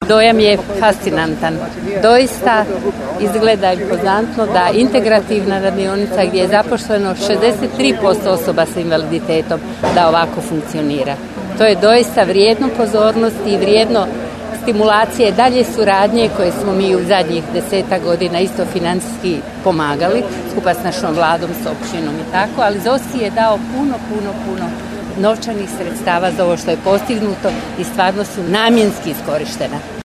dojam je fascinantan. Doista izgleda impozantno da integrativna radionica gdje je zaposleno 63% osoba sa invaliditetom da ovako funkcionira. To je doista vrijedno pozornosti i vrijedno stimulacije dalje suradnje koje smo mi u zadnjih 10 godina isto financijski pomagali skupa s našom vladom, s općinom i tako, ali ZOSI je dao puno novčanih sredstava za ovo što je postignuto i stvarno su namjenski iskorištena.